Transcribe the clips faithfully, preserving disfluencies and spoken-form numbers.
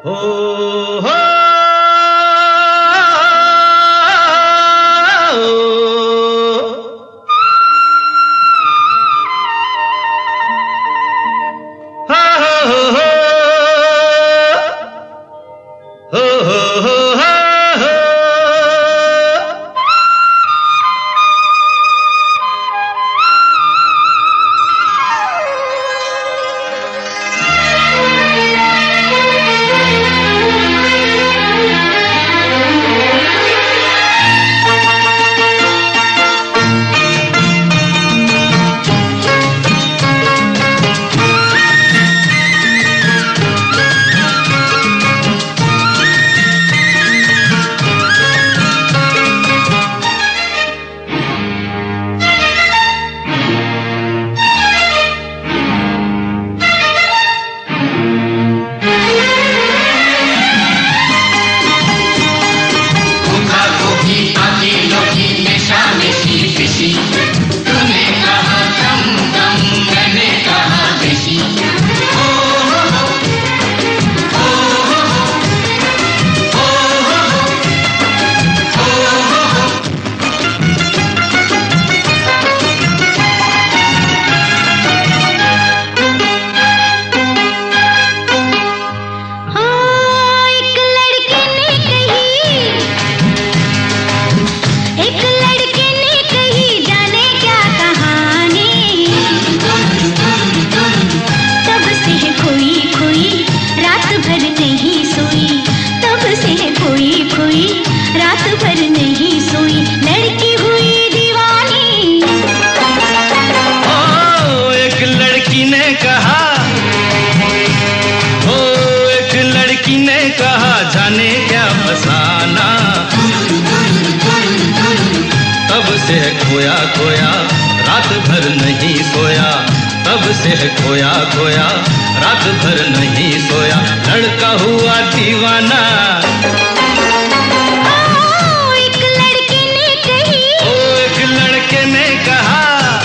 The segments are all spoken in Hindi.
हो हो जाने क्या फसाना, तब से है खोया खोया रात भर नहीं सोया, तब से है खोया खोया रात भर नहीं सोया, लड़का हुआ दीवाना। ओ एक लड़के ने कही, ओ एक लड़के ने कहा,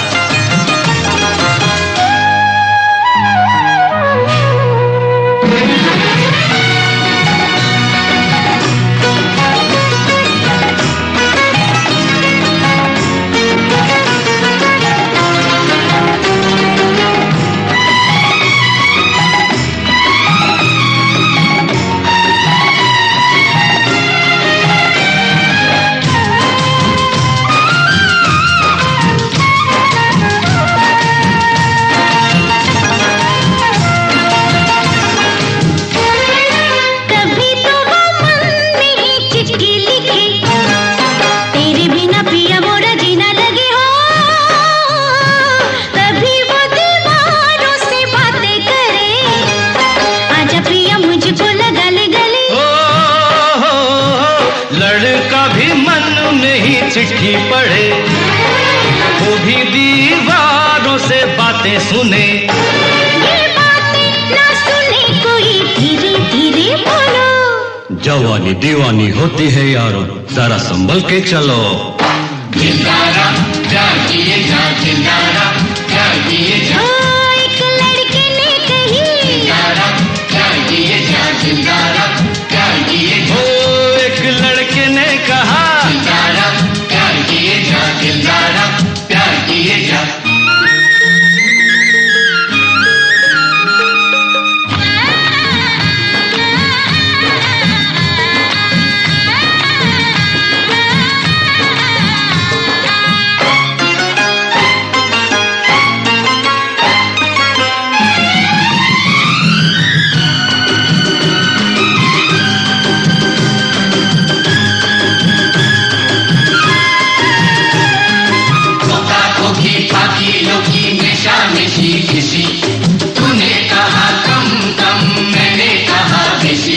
चिट्ठी पढ़े वो भी दीवारों से बातें सुने, ये बातें ना सुने कोई धीरे धीरे बोलो। जवानी दीवानी होती है यारो, जरा संभल के चलो। दिलदारा जागिए जा, दिलदारा जागिए जा, ओ एक लड़के ने कही, दिलदारा जागिए जा, दिलदारा जागिए जा, ओ एक लड़के ने कहा, दिलदारा जागिए जा, दिलदारा जागिए जा। किसी तूने कहा कम कम, मैंने कहा बेसी,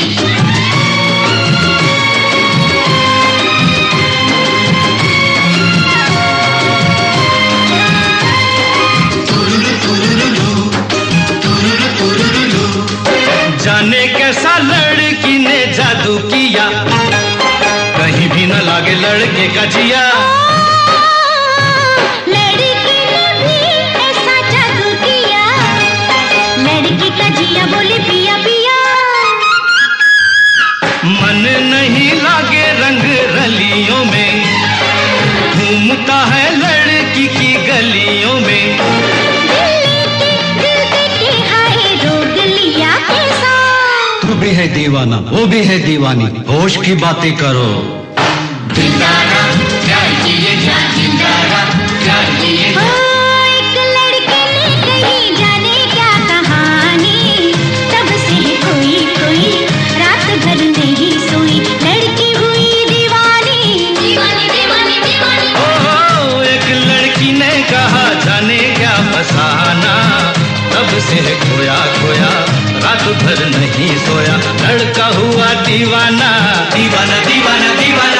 तुरुरु तुरुरु तुरुरु तुरुरु, जाने कैसा लड़की ने जादू किया, कहीं भी न लागे लड़के का जिया। भी है दीवाना, वो भी है दीवानी, होश की बातें करो। जिंदारा प्यार किए जा, जिंदारा प्यार किए जा। ओ एक लड़के ने कही जाने क्या कहानी, तब से कोई कोई रात भर नहीं सोई, लड़की हुई दीवानी दीवानी दीवानी दीवानी। ओ एक लड़की ने कहा जाने क्या फसाना, तब से खोया खोया रात भर नहीं सोया, लड़का हुआ दीवाना दीवाना दीवाना दीवाना।